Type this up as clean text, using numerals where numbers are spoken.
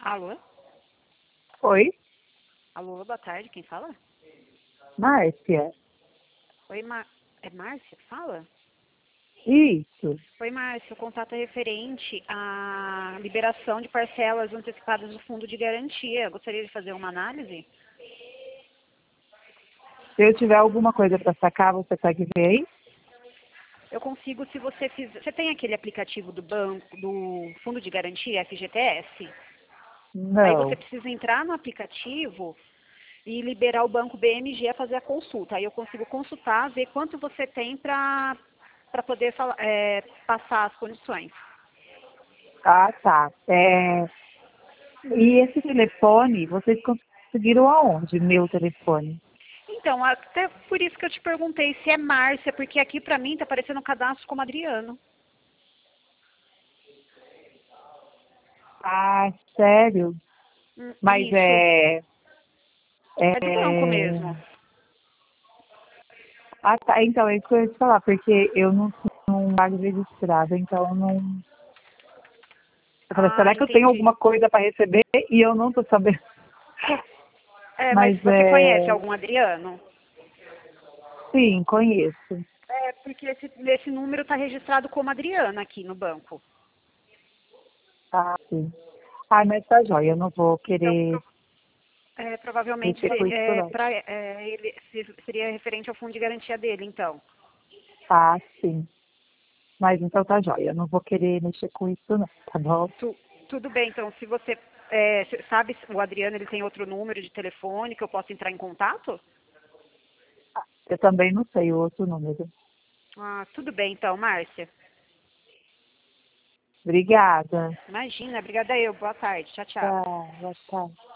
Alô? Oi, Alô, boa tarde, quem fala? Márcia. Oi, é Márcia que fala? Isso. Oi, Márcia, o contato é referente à liberação de parcelas antecipadas do fundo de garantia. Gostaria de fazer uma análise? Se eu tiver alguma coisa para sacar, você consegue ver aí? Eu consigo se você fizer... Você tem aquele aplicativo do banco, do fundo de garantia, FGTS? Aí você Não. precisa entrar no aplicativo e liberar o banco BMG a fazer a consulta. Aí eu consigo consultar, ver quanto você tem para poder passar as condições. Ah, tá. E esse telefone, vocês conseguiram aonde? Meu telefone? Então, até por isso que eu te perguntei se é Márcia, porque aqui pra mim tá aparecendo um cadastro como Adriano. Ah, sério? Mas Isso, é do banco é... mesmo. Ah, tá. Então, é isso que eu ia te falar, porque eu não pago registrado, então eu não... Eu falei, Ah, será que eu tenho entendi. alguma coisa para receber e eu não tô sabendo? É, mas Mas você conhece algum Adriano? sim, conheço. É, porque esse número tá registrado como Adriana aqui no banco. Ah, sim. Ai, mas tá jóia, eu não vou Então, querer provavelmente mexer com isso, não. seria referente ao fundo de garantia dele, então. Ah, sim. Mas então tá jóia, eu não vou querer mexer com isso, não, tá bom? Tudo bem, então, se você sabe, o Adriano ele tem outro número de telefone que eu posso entrar em contato? Eu também não sei o outro número. Ah, tudo bem, então, Márcia. Obrigada. Imagina, obrigada eu. Boa tarde. Tchau, tchau. Tá, boa tarde.